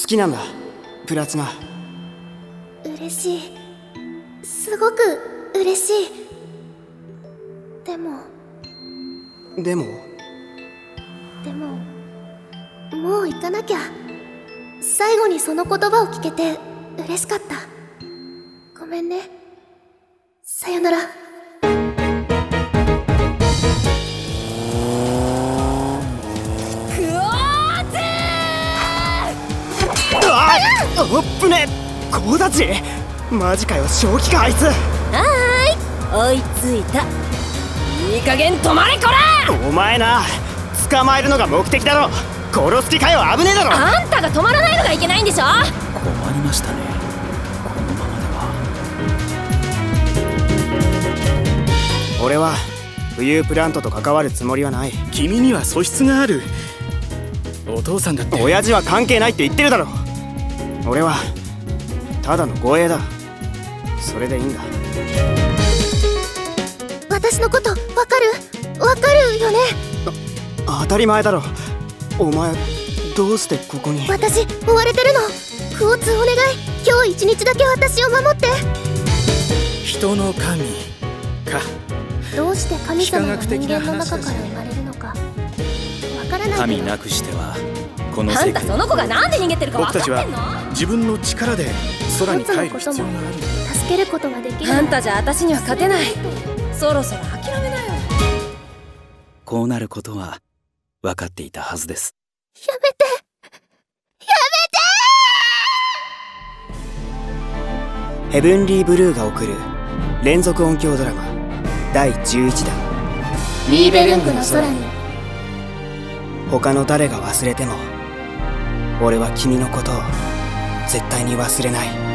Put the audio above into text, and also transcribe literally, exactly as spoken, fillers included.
好きなんだ、プラチナ。 嬉しい、すごく嬉しい。でもでもでももう行かなきゃ。最後にその言葉を聞けて嬉しかった。ごめんね、さよなら。 おっぶね、子たちマジかよ、正気かあいつ。 はーい、追いついた。いい加減止まれこら。 お前な、捕まえるのが目的だろ。殺す気かよ、危ねえだろ。 あんたが止まらないのがいけないんでしょ。 困りましたね、このままでは。俺は浮遊プラントと関わるつもりはない。 君には素質がある。お父さんだって。 親父は関係ないって言ってるだろ。俺はただの護衛だ。それでいいんだ。 私のことわかるわかるよね。 当たり前だろ。お前どうしてここに。 私追われてるの。クオツお願い、今日一日だけ私を守って。 人の神か。 どうして神様が人間の中から生まれるのかわからないけど、 神なくしてはこの世界。 あんたその子がなんで逃げてるか分かってんの。 僕たちは自分の力で空に帰る必要がある。 助けることができる。 あんたじゃ私には勝てない。そろそろ諦めなよ。 こうなることは分かっていたはずです。 やめてやめて。ヘブンリーブルーが送る連続音響ドラマだいじゅういちだん、 ニーベルングの空に。 他の誰が忘れても俺は君のことを絶対に忘れない。